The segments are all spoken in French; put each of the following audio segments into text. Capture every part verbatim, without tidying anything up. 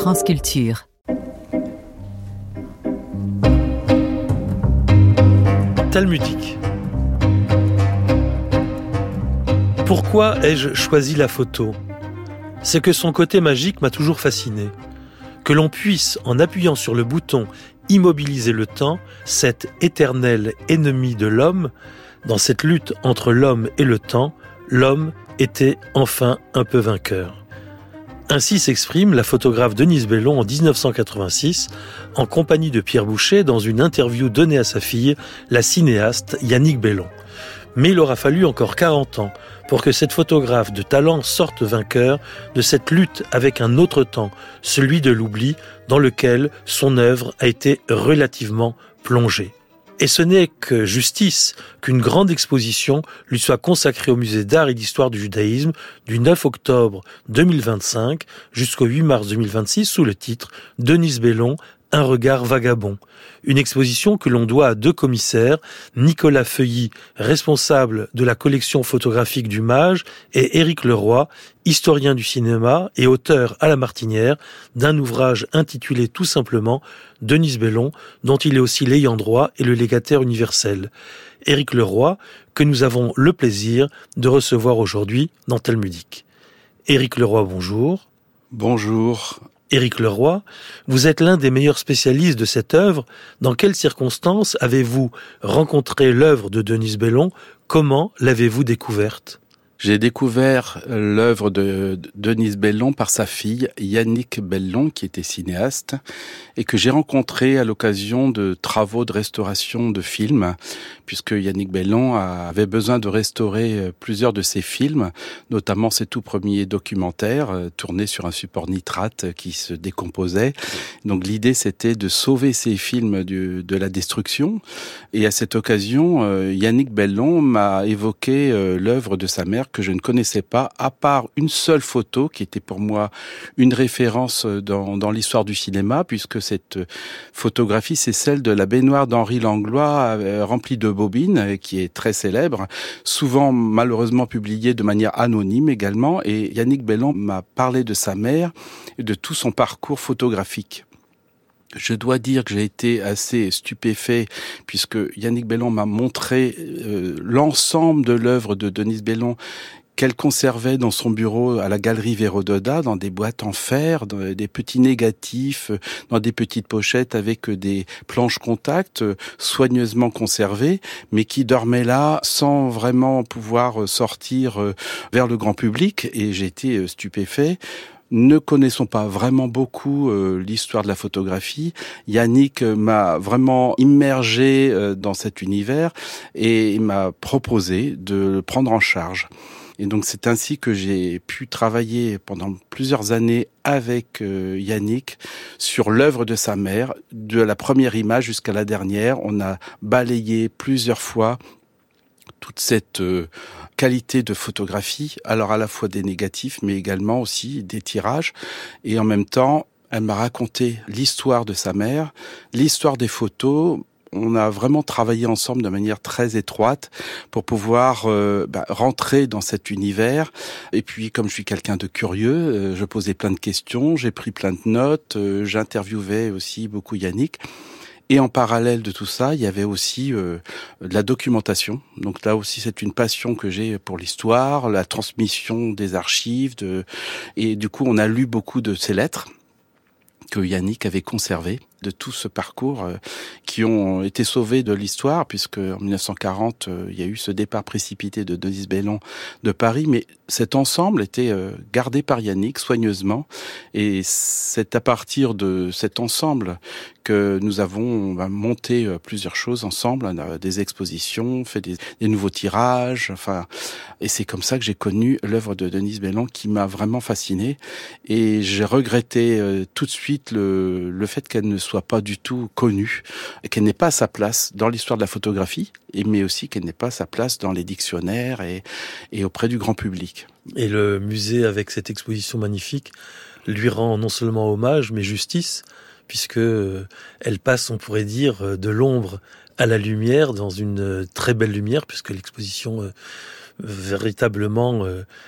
France Culture. Talmudique. Pourquoi ai-je choisi la photo ? C'est que son côté magique m'a toujours fasciné. Que l'on puisse, en appuyant sur le bouton, immobiliser le temps, cet éternel ennemi de l'homme, dans cette lutte entre l'homme et le temps, l'homme était enfin un peu vainqueur. Ainsi s'exprime la photographe Denise Bellon en dix-neuf cent quatre-vingt-six, en compagnie de Pierre Boucher, dans une interview donnée à sa fille, la cinéaste Yannick Bellon. Mais il aura fallu encore quarante ans pour que cette photographe de talent sorte vainqueur de cette lutte avec un autre temps, celui de l'oubli, dans lequel son œuvre a été relativement plongée. Et ce n'est que justice qu'une grande exposition lui soit consacrée au musée d'art et d'histoire du judaïsme du neuf octobre deux mille vingt-cinq jusqu'au huit mars deux mille vingt-six sous le titre « Denise Bellon, un regard vagabond ». Une exposition que l'on doit à deux commissaires, Nicolas Feuilly, responsable de la collection photographique du Mage, et Éric Leroy, historien du cinéma et auteur à la Martinière d'un ouvrage intitulé tout simplement « Denise Bellon », dont il est aussi l'ayant droit et le légataire universel. Éric Leroy, que nous avons le plaisir de recevoir aujourd'hui dans Talmudique. Éric Leroy, bonjour. Bonjour. Éric Leroy, vous êtes l'un des meilleurs spécialistes de cette œuvre. Dans quelles circonstances avez-vous rencontré l'œuvre de Denise Bellon ? Comment l'avez-vous découverte ? J'ai découvert l'œuvre de Denise Bellon par sa fille Yannick Bellon, qui était cinéaste, et que j'ai rencontré à l'occasion de travaux de restauration de films, puisque Yannick Bellon avait besoin de restaurer plusieurs de ses films, notamment ses tout premiers documentaires, tournés sur un support nitrate qui se décomposait. Donc l'idée, c'était de sauver ces films du, de la destruction. Et à cette occasion, Yannick Bellon m'a évoqué l'œuvre de sa mère, que je ne connaissais pas, à part une seule photo qui était pour moi une référence dans, dans l'histoire du cinéma, puisque cette photographie, c'est celle de la baignoire d'Henri Langlois euh, remplie de bobines, qui est très célèbre, souvent malheureusement publiée de manière anonyme également, et Yannick Bellon m'a parlé de sa mère et de tout son parcours photographique. Je dois dire que j'ai été assez stupéfait puisque Yannick Bellon m'a montré euh, l'ensemble de l'œuvre de Denise Bellon qu'elle conservait dans son bureau à la galerie Vérododa, dans des boîtes en fer, dans des petits négatifs, dans des petites pochettes avec des planches contact soigneusement conservées, mais qui dormaient là sans vraiment pouvoir sortir vers le grand public. Et j'ai été stupéfait. Ne connaissons pas vraiment beaucoup euh, l'histoire de la photographie. Yannick m'a vraiment immergé euh, dans cet univers et il m'a proposé de le prendre en charge. Et donc c'est ainsi que j'ai pu travailler pendant plusieurs années avec euh, Yannick sur l'œuvre de sa mère, de la première image jusqu'à la dernière. On a balayé plusieurs fois toute cette euh, qualité de photographie, alors à la fois des négatifs, mais également aussi des tirages. Et en même temps, elle m'a raconté l'histoire de sa mère, l'histoire des photos. On a vraiment travaillé ensemble de manière très étroite pour pouvoir euh, bah, rentrer dans cet univers. Et puis, comme je suis quelqu'un de curieux, euh, je posais plein de questions, j'ai pris plein de notes, euh, j'interviewais aussi beaucoup Yannick. Et en parallèle de tout ça, il y avait aussi euh, de la documentation. Donc là aussi, c'est une passion que j'ai pour l'histoire, la transmission des archives. De... Et du coup, on a lu beaucoup de ces lettres que Yannick avait conservées, de tout ce parcours euh, qui ont été sauvés de l'histoire, puisque en dix-neuf cent quarante, euh, il y a eu ce départ précipité de Denise Bellon de Paris, mais cet ensemble était euh, gardé par Yannick soigneusement, et c'est à partir de cet ensemble que nous avons bah, monté euh, plusieurs choses ensemble, on a des expositions, fait des, des nouveaux tirages, enfin, et c'est comme ça que j'ai connu l'œuvre de Denise Bellon qui m'a vraiment fasciné, et j'ai regretté euh, tout de suite le, le fait qu'elle ne soit soit pas du tout connue, et qu'elle n'ait pas sa place dans l'histoire de la photographie, et mais aussi qu'elle n'ait pas sa place dans les dictionnaires et, et auprès du grand public. Et le musée, avec cette exposition magnifique, lui rend non seulement hommage, mais justice, puisque elle passe, on pourrait dire, de l'ombre à la lumière, dans une très belle lumière, puisque l'exposition euh, véritablement euh,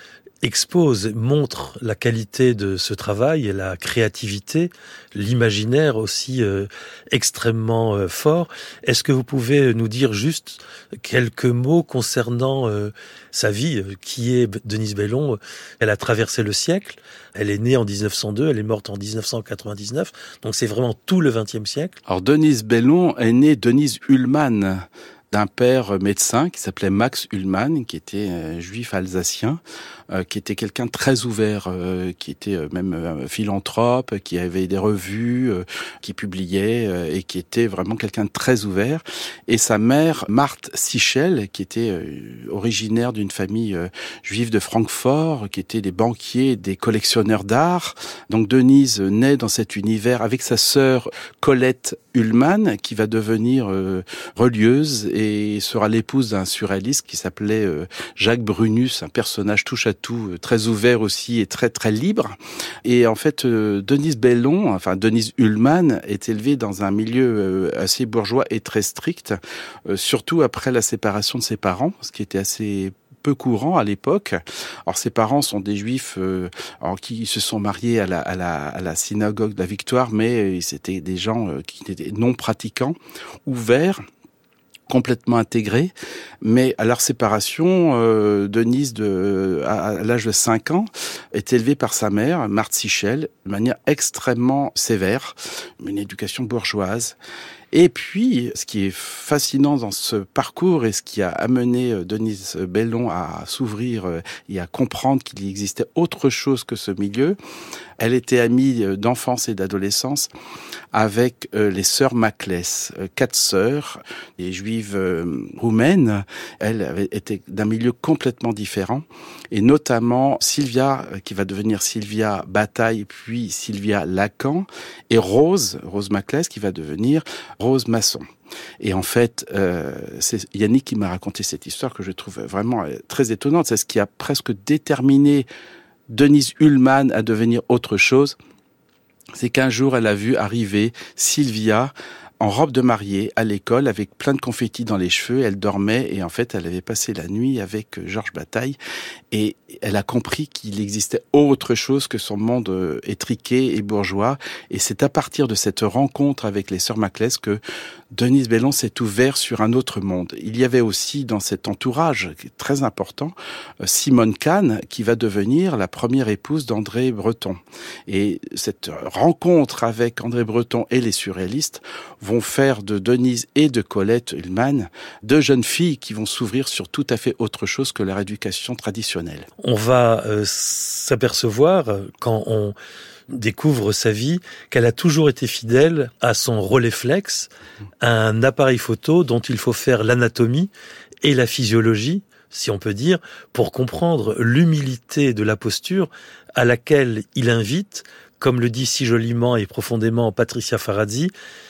expose, montre la qualité de ce travail et la créativité, l'imaginaire aussi euh, extrêmement euh, fort. Est-ce que vous pouvez nous dire juste quelques mots concernant euh, sa vie, qui est Denise Bellon? Elle a traversé le siècle, elle est née en dix-neuf cent deux, elle est morte en dix-neuf cent quatre-vingt-dix-neuf, donc c'est vraiment tout le vingtième siècle. Alors Denise Bellon est née Denise Ullmann, d'un père médecin qui s'appelait Max Ullmann, qui était euh, juif alsacien, euh, qui était quelqu'un de très ouvert, euh, qui était euh, même euh, philanthrope, qui avait des revues, euh, qui publiait, euh, et qui était vraiment quelqu'un de très ouvert. Et sa mère, Marthe Sichel, qui était euh, originaire d'une famille euh, juive de Francfort, qui était des banquiers, des collectionneurs d'art. Donc Denise naît dans cet univers avec sa sœur Colette Ullmann, qui va devenir euh, relieuse et sera l'épouse d'un surréaliste qui s'appelait euh, Jacques Brunus, un personnage touche-à-tout, euh, très ouvert aussi et très très libre. Et en fait, euh, Denise Bellon, enfin Denise Ullmann, est élevée dans un milieu euh, assez bourgeois et très strict, euh, surtout après la séparation de ses parents, ce qui était assez peu courant à l'époque. Alors ses parents sont des juifs euh, alors, qui se sont mariés à la, à la, à la synagogue de la Victoire, mais c'était des gens euh, qui étaient non pratiquants, ouverts, complètement intégrés. Mais à leur séparation, euh, Denise, de, à, à l'âge de cinq ans, est élevée par sa mère, Marthe Sichel, de manière extrêmement sévère, une éducation bourgeoise. Et puis, ce qui est fascinant dans ce parcours et ce qui a amené Denise Bellon à s'ouvrir et à comprendre qu'il existait autre chose que ce milieu, elle était amie d'enfance et d'adolescence avec les sœurs Maclès, quatre sœurs, les juives roumaines. Elle avait été d'un milieu complètement différent, et notamment Sylvia, qui va devenir Sylvia Bataille, puis Sylvia Lacan, et Rose, Rose Maclès, qui va devenir Rose Masson. Et en fait, euh, c'est Yannick qui m'a raconté cette histoire que je trouve vraiment très étonnante. C'est ce qui a presque déterminé Denise Ullmann à devenir autre chose. C'est qu'un jour, elle a vu arriver Sylvia en robe de mariée à l'école avec plein de confettis dans les cheveux. Elle dormait et en fait, elle avait passé la nuit avec Georges Bataille et elle a compris qu'il existait autre chose que son monde étriqué et bourgeois. Et c'est à partir de cette rencontre avec les sœurs Maclès que Denise Bellon s'est ouverte sur un autre monde. Il y avait aussi dans cet entourage très important Simone Kahn, qui va devenir la première épouse d'André Breton. Et cette rencontre avec André Breton et les surréalistes vont faire de Denise et de Colette Ullmann deux jeunes filles qui vont s'ouvrir sur tout à fait autre chose que leur éducation traditionnelle. On va euh, s'apercevoir, quand on découvre sa vie, qu'elle a toujours été fidèle à son Rolleiflex, un appareil photo dont il faut faire l'anatomie et la physiologie, si on peut dire, pour comprendre l'humilité de la posture à laquelle il invite, comme le dit si joliment et profondément Patricia Faradzi,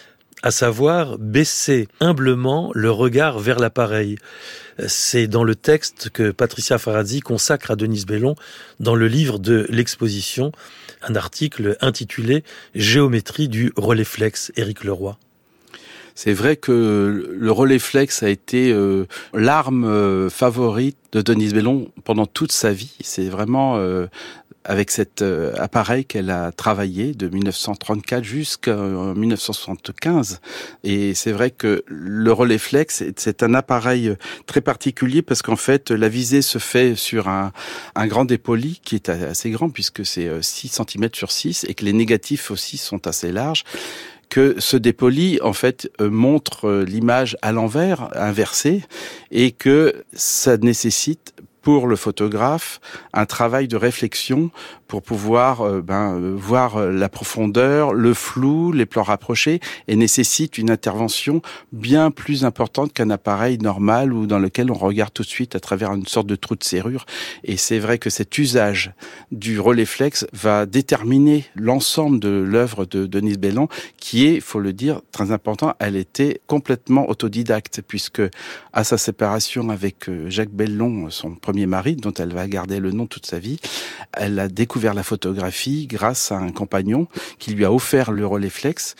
à savoir baisser humblement le regard vers l'appareil. C'est dans le texte que Patricia Faradzi consacre à Denise Bellon dans le livre de l'exposition, un article intitulé « Géométrie du Rolleiflex », Éric Leroy. C'est vrai que le Rolleiflex a été euh, l'arme euh, favorite de Denise Bellon pendant toute sa vie. C'est vraiment euh, avec cet euh, appareil qu'elle a travaillé de dix-neuf cent trente-quatre jusqu'à dix-neuf cent soixante-quinze. Et c'est vrai que le Rolleiflex, c'est un appareil très particulier parce qu'en fait, la visée se fait sur un, un grand dépoli qui est assez grand puisque c'est six centimètres sur six et que les négatifs aussi sont assez larges. Que ce dépoli, en fait, euh, montre euh, l'image à l'envers, inversée, et que ça nécessite pour le photographe un travail de réflexion pour pouvoir euh, ben, euh, voir la profondeur, le flou, les plans rapprochés, et nécessite une intervention bien plus importante qu'un appareil normal ou dans lequel on regarde tout de suite à travers une sorte de trou de serrure. Et c'est vrai que cet usage du Rolleiflex va déterminer l'ensemble de l'œuvre de Denise Bellon, qui est, il faut le dire, très important. Elle était complètement autodidacte, puisque à sa séparation avec Jacques Bellon, son premier mari, dont elle va garder le nom toute sa vie, elle a découvert la photographie grâce à un compagnon qui lui a offert le Rolleiflex.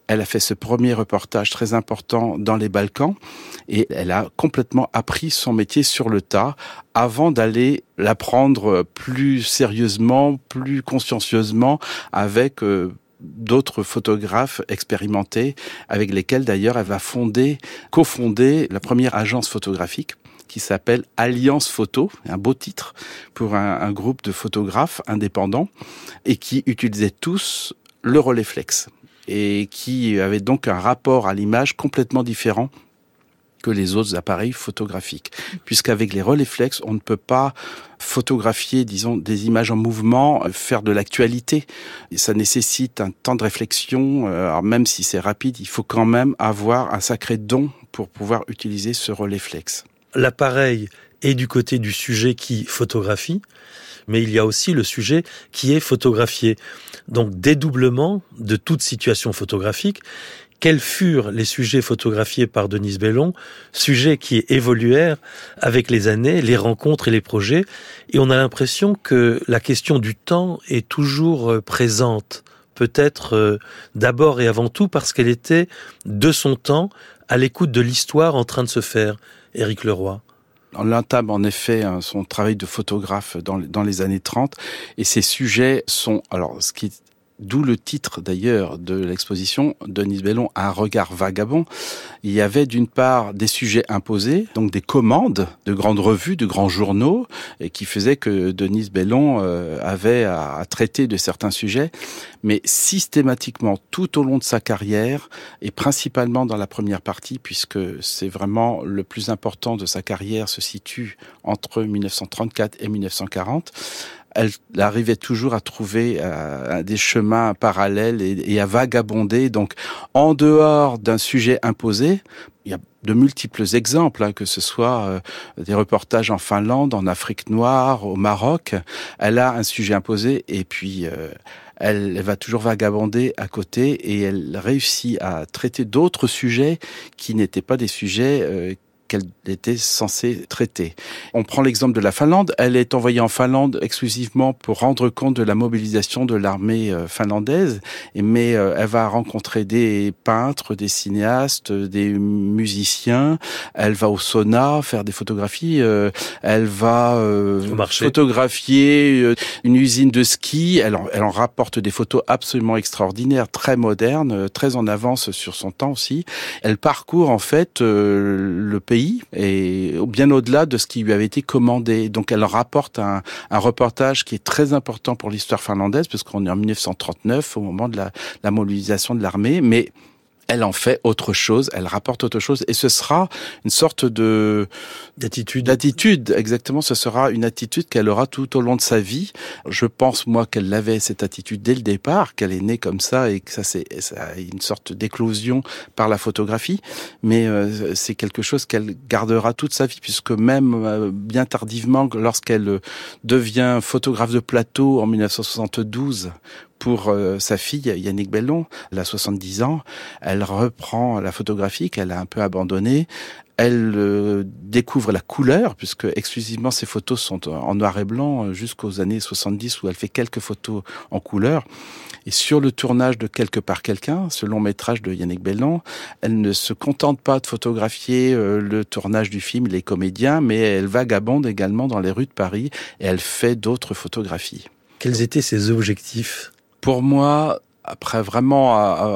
Elle a fait ce premier reportage très important dans les Balkans et elle a complètement appris son métier sur le tas avant d'aller l'apprendre plus sérieusement, plus consciencieusement avec euh, d'autres photographes expérimentés avec lesquels d'ailleurs elle va fonder, cofonder la première agence photographique qui s'appelle Alliance Photo, un beau titre pour un, un groupe de photographes indépendants et qui utilisaient tous le Rolleiflex et qui avaient donc un rapport à l'image complètement différent que les autres appareils photographiques. Puisqu'avec les Rolleiflex, on ne peut pas photographier, disons, des images en mouvement, faire de l'actualité. Et ça nécessite un temps de réflexion. Alors même si c'est rapide, il faut quand même avoir un sacré don pour pouvoir utiliser ce Rolleiflex. L'appareil est du côté du sujet qui photographie, mais il y a aussi le sujet qui est photographié. Donc, dédoublement de toute situation photographique. Quels furent les sujets photographiés par Denise Bellon, sujets qui évoluèrent avec les années, les rencontres et les projets, et on a l'impression que la question du temps est toujours présente, peut-être d'abord et avant tout parce qu'elle était de son temps, à l'écoute de l'histoire en train de se faire. Éric Leroy. On entame en effet son travail de photographe dans, dans les années trente et ces sujets sont, alors ce qui d'où le titre d'ailleurs de l'exposition, Denise Bellon, un regard vagabond. Il y avait d'une part des sujets imposés, donc des commandes de grandes revues, de grands journaux, et qui faisaient que Denise Bellon euh, avait à, à traiter de certains sujets, mais systématiquement tout au long de sa carrière, et principalement dans la première partie, puisque c'est vraiment le plus important de sa carrière, se situe entre dix-neuf cent trente-quatre et dix-neuf cent quarante, elle arrivait toujours à trouver euh, des chemins parallèles et, et à vagabonder. Donc, en dehors d'un sujet imposé, il y a de multiples exemples, hein, que ce soit euh, des reportages en Finlande, en Afrique noire, au Maroc. Elle a un sujet imposé et puis euh, elle, elle va toujours vagabonder à côté et elle réussit à traiter d'autres sujets qui n'étaient pas des sujets euh, qu'elle était censée traiter. On prend l'exemple de la Finlande. Elle est envoyée en Finlande exclusivement pour rendre compte de la mobilisation de l'armée finlandaise, mais elle va rencontrer des peintres, des cinéastes, des musiciens. Elle va au sauna faire des photographies. Elle va photographier une usine de ski. Elle en, elle en rapporte des photos absolument extraordinaires, très modernes, très en avance sur son temps aussi. Elle parcourt en fait le pays et bien au-delà de ce qui lui avait été commandé. Donc elle rapporte un, un reportage qui est très important pour l'histoire finlandaise, parce qu'on est en dix-neuf cent trente-neuf, au moment de la, la mobilisation de l'armée, mais elle en fait autre chose, elle rapporte autre chose, et ce sera une sorte de d'attitude. D'attitude, exactement. Ce sera une attitude qu'elle aura tout au long de sa vie. Je pense moi qu'elle avait cette attitude dès le départ, qu'elle est née comme ça et que ça c'est ça a une sorte d'éclosion par la photographie. Mais euh, c'est quelque chose qu'elle gardera toute sa vie, puisque même euh, bien tardivement, lorsqu'elle devient photographe de plateau en dix-neuf cent soixante-douze. Pour euh, sa fille, Yannick Bellon, elle a soixante-dix ans, elle reprend la photographie qu'elle a un peu abandonnée. Elle euh, découvre la couleur, puisque exclusivement ses photos sont en noir et blanc jusqu'aux années soixante-dix, où elle fait quelques photos en couleur. Et sur le tournage de Quelque part quelqu'un, ce long métrage de Yannick Bellon, elle ne se contente pas de photographier euh, le tournage du film, les comédiens, mais elle vagabonde également dans les rues de Paris et elle fait d'autres photographies. Quels étaient ses objectifs ? Pour moi, après vraiment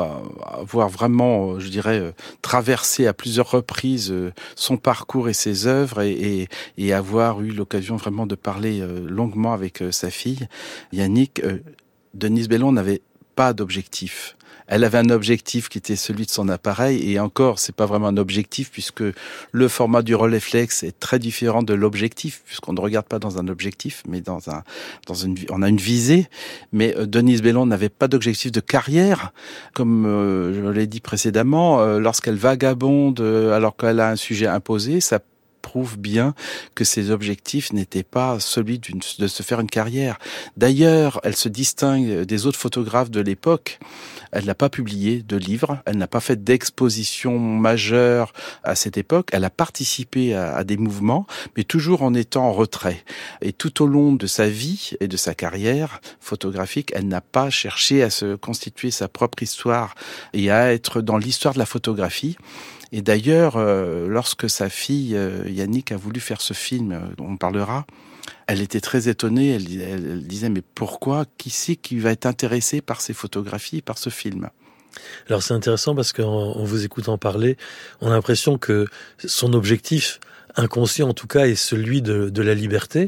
avoir vraiment, je dirais, traversé à plusieurs reprises son parcours et ses œuvres et, et, et avoir eu l'occasion vraiment de parler longuement avec sa fille, Yannick, Denise Bellon n'avait pas d'objectif. Elle avait un objectif qui était celui de son appareil, et encore, c'est pas vraiment un objectif, puisque le format du Rolleiflex est très différent de l'objectif, puisqu'on ne regarde pas dans un objectif, mais dans un, dans une, on a une visée. Mais euh, Denise Bellon n'avait pas d'objectif de carrière, comme euh, je l'ai dit précédemment, euh, lorsqu'elle vagabonde, euh, alors qu'elle a un sujet imposé, ça prouve bien que ses objectifs n'étaient pas celui d'une, de se faire une carrière. D'ailleurs, elle se distingue des autres photographes de l'époque Elle n'a pas publié de livres, elle n'a pas fait d'exposition majeure à cette époque. Elle a participé à, à des mouvements, mais toujours en étant en retrait. Et tout au long de sa vie et de sa carrière photographique, elle n'a pas cherché à se constituer sa propre histoire et à être dans l'histoire de la photographie. Et d'ailleurs, euh, lorsque sa fille euh, Yannick a voulu faire ce film, euh, dont on parlera, elle était très étonnée. Elle, elle, elle disait mais pourquoi? Qui c'est qui va être intéressé par ces photographies, par ce film? Alors c'est intéressant parce qu'en en vous écoutant parler, on a l'impression que son objectif inconscient en tout cas est celui de, de la liberté.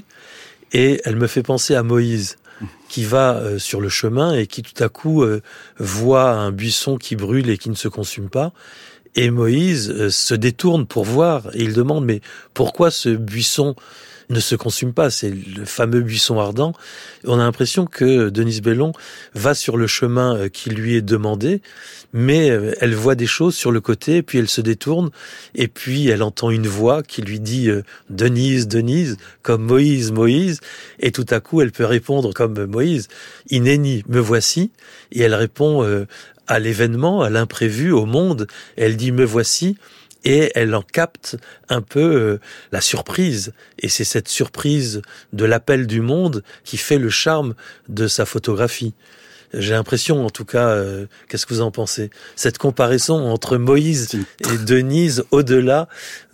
Et elle me fait penser à Moïse, qui va euh, sur le chemin et qui tout à coup euh, voit un buisson qui brûle et qui ne se consume pas. Et Moïse euh, se détourne pour voir et il demande mais pourquoi ce buisson ne se consume pas? C'est le fameux buisson ardent. On a l'impression que Denise Bellon va sur le chemin euh, qui lui est demandé, mais euh, elle voit des choses sur le côté, puis elle se détourne, et puis elle entend une voix qui lui dit euh, « Denise, Denise », comme « Moïse, Moïse », et tout à coup elle peut répondre comme Moïse « Inéni, me voici », et elle répond euh, à l'événement, à l'imprévu, au monde, elle dit « Me voici », et elle en capte un peu euh, la surprise. Et c'est cette surprise de l'appel du monde qui fait le charme de sa photographie. J'ai l'impression, en tout cas, euh, qu'est-ce que vous en pensez? Cette comparaison entre Moïse et Denise au-delà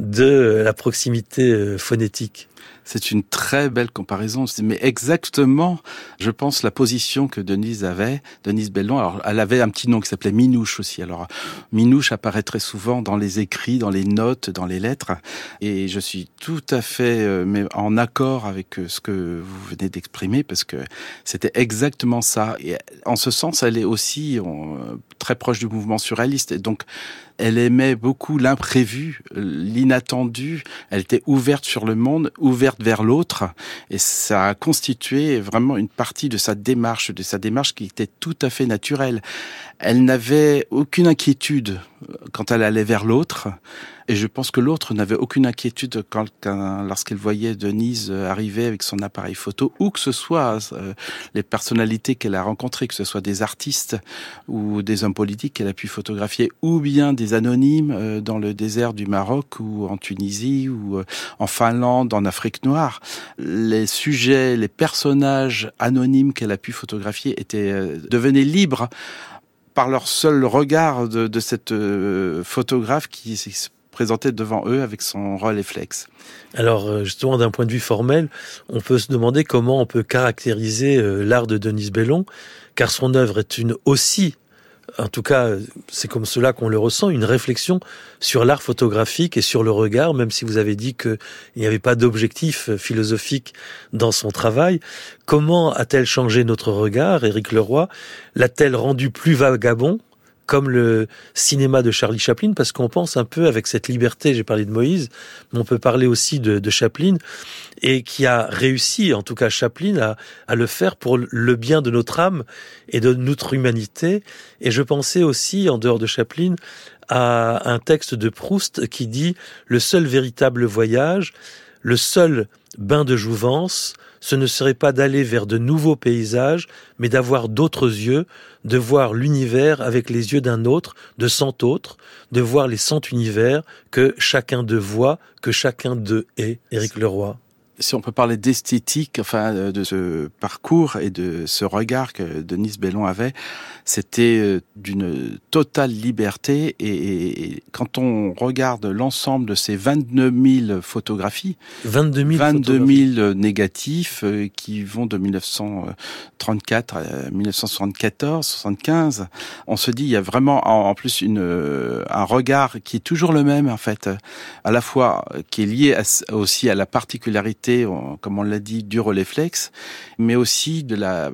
de la proximité euh, phonétique. C'est une très belle comparaison, mais exactement, je pense, la position que Denise avait, Denise Bellon. Alors, elle avait un petit nom qui s'appelait Minouche aussi. Alors, Minouche apparaît très souvent dans les écrits, dans les notes, dans les lettres. Et je suis tout à fait euh, mais en accord avec ce que vous venez d'exprimer, parce que c'était exactement ça. Et en ce sens, elle est aussi on, très proche du mouvement surréaliste. Et donc, elle aimait beaucoup l'imprévu, l'inattendu. Elle était ouverte sur le monde, ouverte vers l'autre. Et ça a constitué vraiment une partie de sa démarche, de sa démarche qui était tout à fait naturelle. Elle n'avait aucune inquiétude quand elle allait vers l'autre. Et je pense que l'autre n'avait aucune inquiétude quand, quand, lorsqu'elle voyait Denise arriver avec son appareil photo, ou que ce soit euh, les personnalités qu'elle a rencontrées, que ce soit des artistes ou des hommes politiques qu'elle a pu photographier, ou bien des anonymes euh, dans le désert du Maroc ou en Tunisie ou euh, en Finlande, en Afrique noire. Les sujets, les personnages anonymes qu'elle a pu photographier étaient euh, devenaient libres par leur seul regard de, de cette euh, photographe qui se présentait devant eux avec son Rolleiflex. Alors justement, d'un point de vue formel, on peut se demander comment on peut caractériser euh, l'art de Denise Bellon, car son œuvre est une aussi, en tout cas c'est comme cela qu'on le ressent, une réflexion sur l'art photographique et sur le regard, même si vous avez dit qu'il n'y avait pas d'objectif philosophique dans son travail. Comment a-t-elle changé notre regard, Éric Leroy? L'a-t-elle rendu plus vagabond, comme le cinéma de Charlie Chaplin, parce qu'on pense un peu avec cette liberté, j'ai parlé de Moïse, mais on peut parler aussi de, de Chaplin, et qui a réussi, en tout cas Chaplin, à, à le faire pour le bien de notre âme et de notre humanité. Et je pensais aussi, en dehors de Chaplin, à un texte de Proust qui dit « Le seul véritable voyage, le seul bain de jouvence, ce ne serait pas d'aller vers de nouveaux paysages, mais d'avoir d'autres yeux, de voir l'univers avec les yeux d'un autre, de cent autres, de voir les cent univers que chacun d'eux voit, que chacun d'eux est. » Éric Leroy. Si on peut parler d'esthétique, enfin de ce parcours et de ce regard que Denise Bellon avait, c'était d'une totale liberté. Et quand on regarde l'ensemble de ces vingt-deux mille photographies, vingt-deux mille, vingt-deux mille négatifs qui vont de mille neuf cent trente-quatre à mille neuf cent soixante-quatorze, soixante-quinze, on se dit il y a vraiment en plus une un regard qui est toujours le même en fait, à la fois qui est lié à, aussi à la particularité, comme on l'a dit, du Rolleiflex, mais aussi de la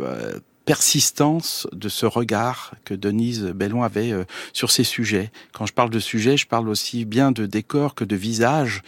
persistance de ce regard que Denise Bellon avait sur ces sujets. Quand je parle de sujets, je parle aussi bien de décor que de visage,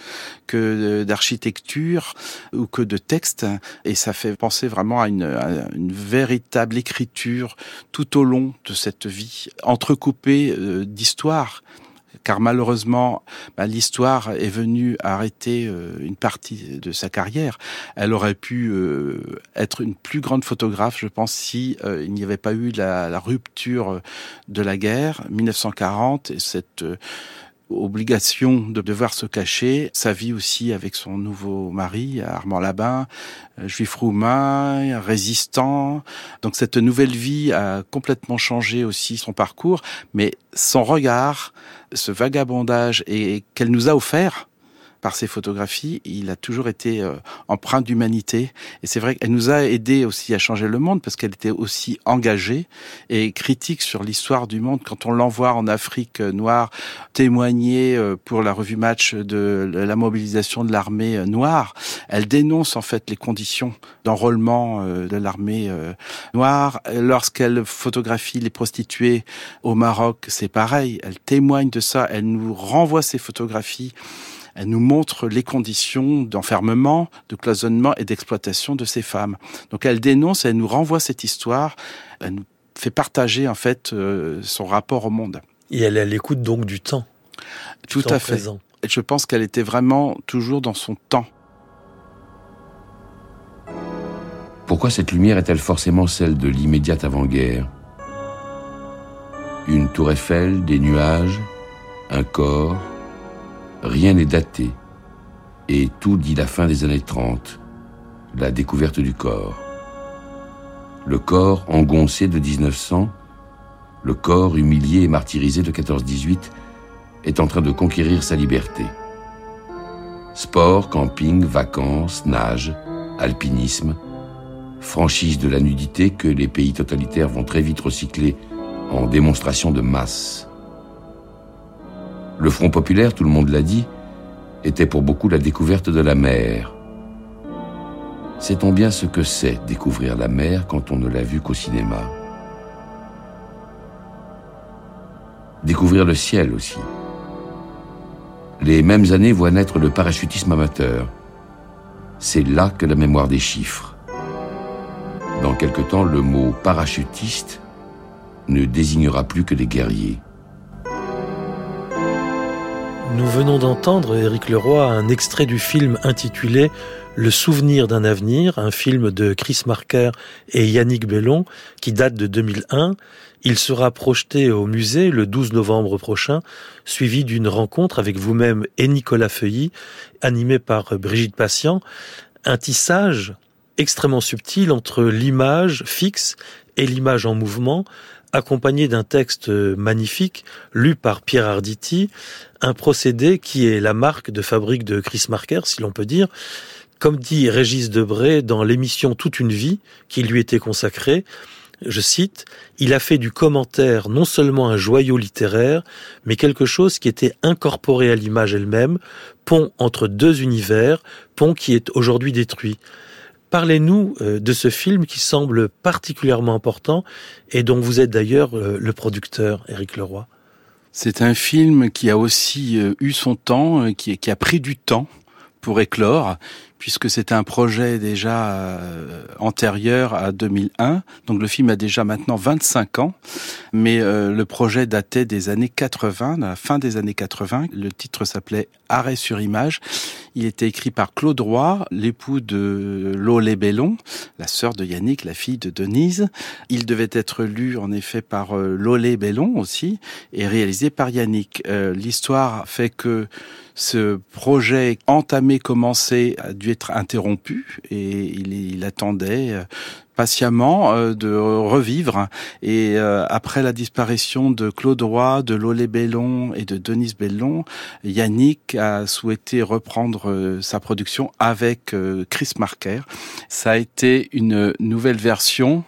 que d'architecture ou que de texte. Et ça fait penser vraiment à une, à une véritable écriture tout au long de cette vie, entrecoupée d'histoires. car malheureusement, bah, l'histoire est venue arrêter euh, une partie de sa carrière. Elle aurait pu euh, être une plus grande photographe, je pense, si euh, il n'y avait pas eu la, la rupture de la guerre, mille neuf cent quarante, et cette euh, obligation de devoir se cacher, sa vie aussi avec son nouveau mari, Armand Labin, juif roumain, résistant. Donc cette nouvelle vie a complètement changé aussi son parcours, mais son regard, ce vagabondage et qu'elle nous a offert par ses photographies, il a toujours été euh, empreint d'humanité. Et c'est vrai qu'elle nous a aidé aussi à changer le monde parce qu'elle était aussi engagée et critique sur l'histoire du monde. Quand on l'envoie en Afrique noire témoigner euh, pour la revue Match de la mobilisation de l'armée noire, elle dénonce en fait les conditions d'enrôlement euh, de l'armée euh, noire. Lorsqu'elle photographie les prostituées au Maroc, c'est pareil. Elle témoigne de ça. Elle nous renvoie ces photographies. Elle nous montre les conditions d'enfermement, de cloisonnement et d'exploitation de ces femmes. Donc elle dénonce, elle nous renvoie cette histoire, elle nous fait partager en fait euh, son rapport au monde. Et elle est à l'écoute donc du temps. Tout à fait. Présent. Et je pense qu'elle était vraiment toujours dans son temps. Pourquoi cette lumière est-elle forcément celle de l'immédiate avant-guerre ? Une tour Eiffel, des nuages, un corps... Rien n'est daté, et tout dit la fin des années trente, la découverte du corps. Le corps engoncé de dix-neuf cents, le corps humilié et martyrisé de quatorze dix-huit, est en train de conquérir sa liberté. Sport, camping, vacances, nage, alpinisme, franchise de la nudité que les pays totalitaires vont très vite recycler en démonstration de masse. Le Front populaire, tout le monde l'a dit, était pour beaucoup la découverte de la mer. Sait-on bien ce que c'est découvrir la mer quand on ne l'a vue qu'au cinéma ? Découvrir le ciel aussi. Les mêmes années voient naître le parachutisme amateur. C'est là que la mémoire des chiffres. Dans quelque temps, le mot parachutiste ne désignera plus que les guerriers. Nous venons d'entendre, Éric Leroy, un extrait du film intitulé « Le souvenir d'un avenir », un film de Chris Marker et Yannick Bellon qui date de deux mille un. Il sera projeté au musée le douze novembre prochain, suivi d'une rencontre avec vous-même et Nicolas Feuilly, animée par Brigitte Patient. Un tissage extrêmement subtil entre l'image fixe et l'image en mouvement, accompagné d'un texte magnifique lu par Pierre Arditi, un procédé qui est la marque de fabrique de Chris Marker, si l'on peut dire. Comme dit Régis Debray dans l'émission Toute une vie, qui lui était consacrée, je cite, « Il a fait du commentaire non seulement un joyau littéraire, mais quelque chose qui était incorporé à l'image elle-même, pont entre deux univers, pont qui est aujourd'hui détruit. » Parlez-nous de ce film qui semble particulièrement important et dont vous êtes d'ailleurs le producteur, Éric Leroy. C'est un film qui a aussi eu son temps, qui, qui a pris du temps pour éclore, puisque c'est un projet déjà euh, antérieur à deux mille un. Donc le film a déjà maintenant vingt-cinq ans, mais euh, le projet datait des années quatre-vingts, de la fin des années quatre-vingts. Le titre s'appelait Arrêt sur image. Il était écrit par Claude Roy, l'époux de Lolé Bellon, la sœur de Yannick, la fille de Denise. Il devait être lu en effet par euh, Lolé Bellon aussi et réalisé par Yannick. Euh, l'histoire fait que ce projet entamé, commencé, a dû être interrompu et il, il attendait euh, patiemment euh, de revivre. Et euh, après la disparition de Claude Roy, de Lolé Bellon et de Denise Bellon, Yannick a souhaité reprendre euh, sa production avec euh, Chris Marker. Ça a été une nouvelle version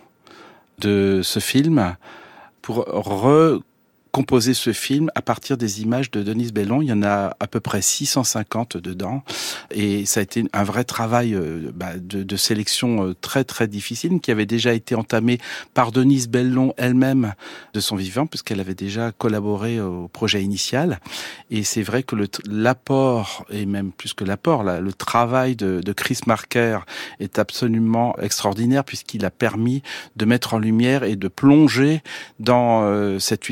de ce film pour re composer ce film à partir des images de Denise Bellon. Il y en a à peu près six cent cinquante dedans. Et ça a été un vrai travail euh, bah, de, de sélection euh, très très difficile qui avait déjà été entamé par Denise Bellon elle-même de son vivant, puisqu'elle avait déjà collaboré au projet initial. Et c'est vrai que le, l'apport, et même plus que l'apport, là, le travail de, de Chris Marker est absolument extraordinaire, puisqu'il a permis de mettre en lumière et de plonger dans euh, cet univers photographique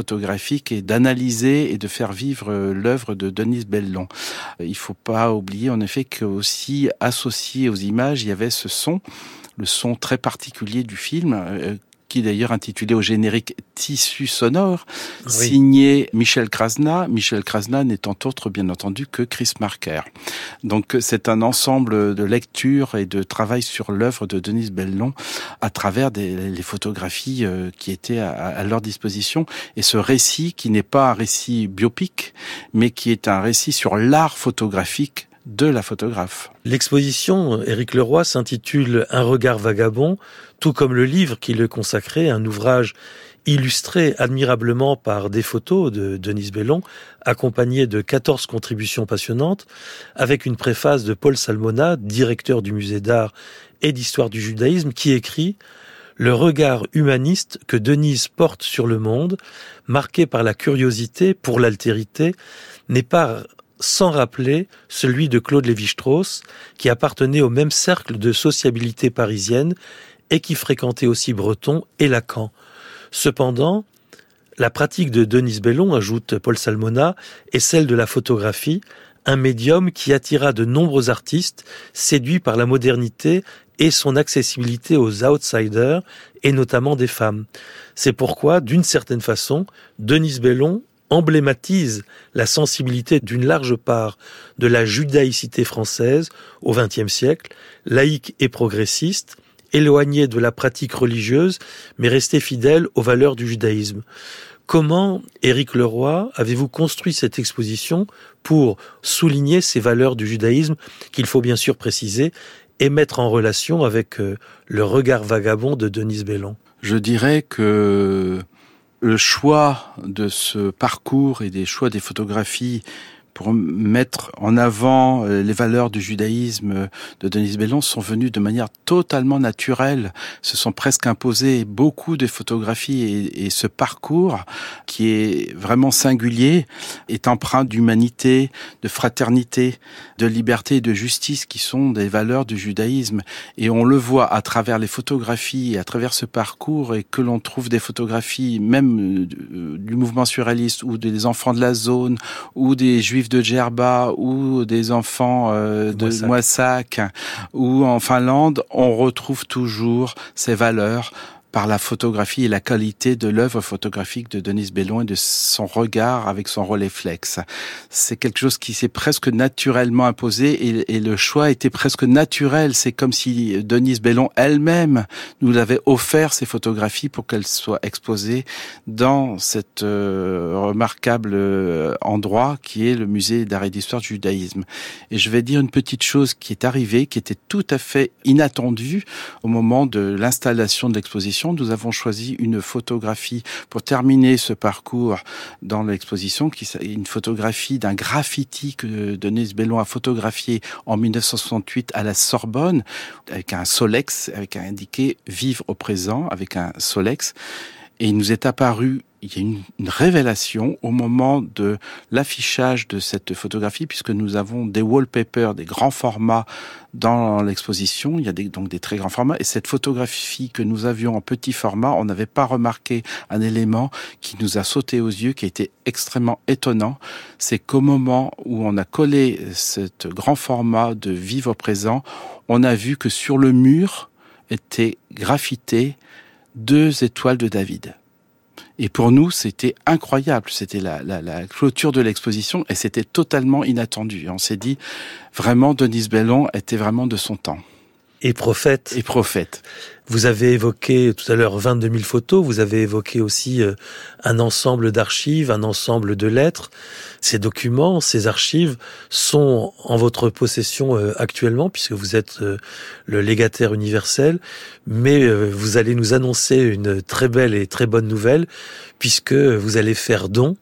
photographique et d'analyser et de faire vivre l'œuvre de Denise Bellon. Il faut pas oublier en effet qu'aussi associé aux images, il y avait ce son, le son très particulier du film, euh, qui est d'ailleurs intitulé au générique Tissu sonore, oui. Signé Michel Krasna, Michel Krasna n'étant autre bien entendu que Chris Marker. Donc c'est un ensemble de lectures et de travail sur l'œuvre de Denise Bellon à travers des, les photographies euh, qui étaient à, à leur disposition, et ce récit qui n'est pas un récit biopic, mais qui est un récit sur l'art photographique de la photographe. L'exposition Éric Leroy s'intitule Un regard vagabond, tout comme le livre qui le consacrait, un ouvrage illustré admirablement par des photos de Denise Bellon, accompagné de quatorze contributions passionnantes, avec une préface de Paul Salmona, directeur du musée d'art et d'histoire du judaïsme, qui écrit « Le regard humaniste que Denise porte sur le monde, marqué par la curiosité pour l'altérité, n'est pas sans rappeler celui de Claude Lévi-Strauss, qui appartenait au même cercle de sociabilité parisienne et qui fréquentait aussi Breton et Lacan. Cependant, la pratique de Denise Bellon, ajoute Paul Salmona, est celle de la photographie, un médium qui attira de nombreux artistes séduits par la modernité et son accessibilité aux outsiders, et notamment des femmes. C'est pourquoi, d'une certaine façon, Denise Bellon emblématise la sensibilité d'une large part de la judaïcité française au vingtième siècle, laïque et progressiste, éloignée de la pratique religieuse, mais restée fidèle aux valeurs du judaïsme. Comment, Éric Leroy, avez-vous construit cette exposition pour souligner ces valeurs du judaïsme qu'il faut bien sûr préciser et mettre en relation avec euh, le regard vagabond de Denise Bellon? Je dirais que le choix de ce parcours et des choix des photographies pour mettre en avant les valeurs du judaïsme de Denise Bellon sont venus de manière totalement naturelle, se sont presque imposés. Beaucoup de photographies et, et ce parcours, qui est vraiment singulier, est empreint d'humanité, de fraternité, de liberté et de justice, qui sont des valeurs du judaïsme. Et on le voit à travers les photographies et à travers ce parcours, et que l'on trouve des photographies même du mouvement surréaliste, ou des enfants de la zone, ou des juifs de Djerba, ou des enfants euh, de Moissac. Moissac, ou en Finlande, on retrouve toujours ces valeurs par la photographie et la qualité de l'œuvre photographique de Denise Bellon et de son regard avec son Rolleiflex. C'est quelque chose qui s'est presque naturellement imposé, et, et le choix était presque naturel. C'est comme si Denise Bellon elle-même nous avait offert ces photographies pour qu'elles soient exposées dans cet euh, remarquable euh, endroit qui est le musée d'art et d'histoire du judaïsme. Et je vais dire une petite chose qui est arrivée, qui était tout à fait inattendue au moment de l'installation de l'exposition. Nous avons choisi une photographie pour terminer ce parcours dans l'exposition, qui est une photographie d'un graffiti que Denise Bellon a photographié en dix-neuf cent soixante-huit à la Sorbonne, avec un solex, avec un indiqué « Vivre au présent », avec un solex. Et il nous est apparu, il y a une, une révélation au moment de l'affichage de cette photographie, puisque nous avons des wallpapers, des grands formats dans l'exposition. Il y a des, donc des très grands formats. Et cette photographie que nous avions en petit format, on n'avait pas remarqué un élément qui nous a sauté aux yeux, qui a été extrêmement étonnant. C'est qu'au moment où on a collé ce grand format de Vivre au présent, on a vu que sur le mur étaient graffitées deux étoiles de David. Et pour nous, c'était incroyable. C'était la, la, la clôture de l'exposition, et c'était totalement inattendu. On s'est dit, vraiment, Denise Bellon était vraiment de son temps. Et prophète. Et prophète. Vous avez évoqué tout à l'heure vingt-deux mille photos, vous avez évoqué aussi euh, un ensemble d'archives, un ensemble de lettres. Ces documents, ces archives sont en votre possession euh, actuellement, puisque vous êtes euh, le légataire universel, mais euh, vous allez nous annoncer une très belle et très bonne nouvelle, puisque vous allez faire don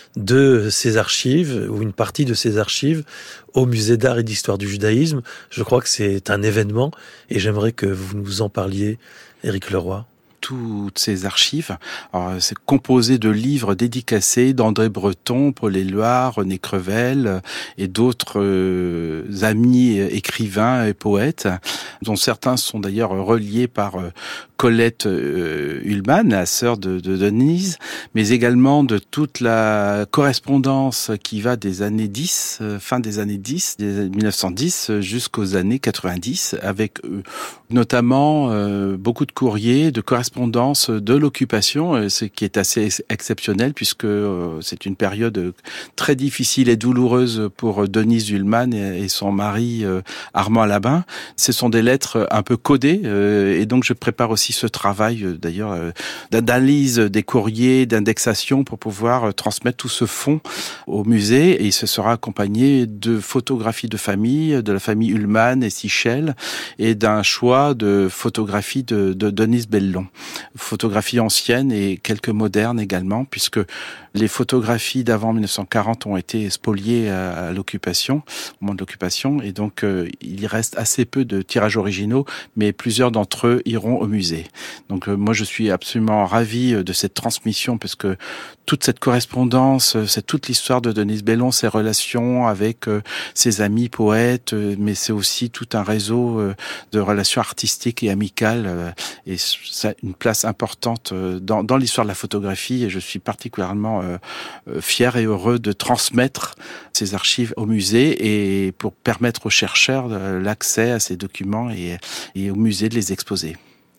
de ces archives, ou une partie de ces archives, au musée d'art et d'histoire du judaïsme. Je crois que c'est un événement, et j'aimerais que vous nous en parliez, Éric Leroy. Toutes ces archives, alors, c'est composé de livres dédicacés d'André Breton, Paul Éluard, René Crevel et d'autres euh, amis écrivains et poètes, dont certains sont d'ailleurs reliés par euh, Colette euh, Ullmann, la sœur de, de Denise, mais également de toute la correspondance qui va des années dix, euh, fin des années dix, des mille neuf cent dix jusqu'aux années quatre-vingt-dix, avec euh, notamment euh, beaucoup de courriers, de correspondance de l'occupation, euh, ce qui est assez ex- exceptionnel puisque euh, c'est une période très difficile et douloureuse pour Denise Ullmann et, et son mari euh, Armand Labin. Ce sont des lettres un peu codées euh, et donc je prépare aussi ce travail euh, d'ailleurs euh, d'analyse des courriers, d'indexation pour pouvoir euh, transmettre tout ce fond au musée, et ce sera accompagné de photographies de famille, de la famille Ullmann et Sichel, et d'un choix de photographies de, de Denise Bellon. Photographies anciennes et quelques modernes également, puisque les photographies d'avant mille neuf cent quarante ont été spoliées à, à l'occupation, au moment de l'occupation, et donc euh, il reste assez peu de tirages originaux, mais plusieurs d'entre eux iront au musée. Donc euh, moi je suis absolument ravi de cette transmission, parce que toute cette correspondance, c'est toute l'histoire de Denise Bellon, ses relations avec euh, ses amis poètes, euh, mais c'est aussi tout un réseau euh, de relations artistiques et amicales, euh, et ça a une place importante euh, dans, dans l'histoire de la photographie, et je suis particulièrement euh, euh, fier et heureux de transmettre ces archives au musée et pour permettre aux chercheurs euh, l'accès à ces documents et, et au musée de les exposer.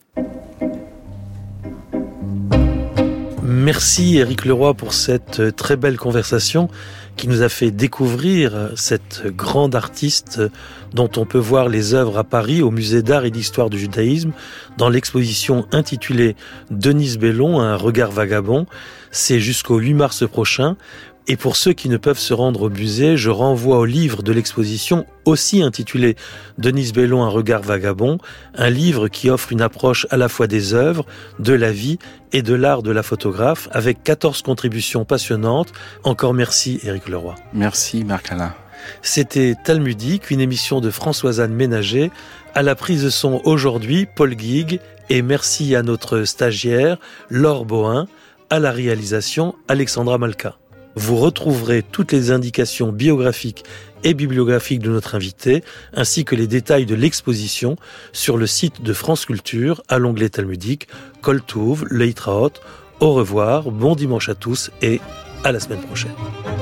Merci Éric Leroy pour cette très belle conversation qui nous a fait découvrir cette grande artiste dont on peut voir les œuvres à Paris au musée d'art et d'histoire du judaïsme dans l'exposition intitulée Denise Bellon, un regard vagabond. C'est jusqu'au huit mars prochain. Et pour ceux qui ne peuvent se rendre au musée, je renvoie au livre de l'exposition aussi intitulé Denise Bellon, un regard vagabond, un livre qui offre une approche à la fois des œuvres, de la vie et de l'art de la photographe, avec quatorze contributions passionnantes. Encore merci Éric Leroy. Merci Marc-Alain. C'était Talmudique, une émission de Françoise-Anne Ménager. À la prise de son aujourd'hui, Paul Guigues, et merci à notre stagiaire, Laure Bohin, à la réalisation, Alexandra Malka. Vous retrouverez toutes les indications biographiques et bibliographiques de notre invité, ainsi que les détails de l'exposition sur le site de France Culture, à l'onglet Talmudique, Kol Tuv, Leitraot. Au revoir, bon dimanche à tous et à la semaine prochaine.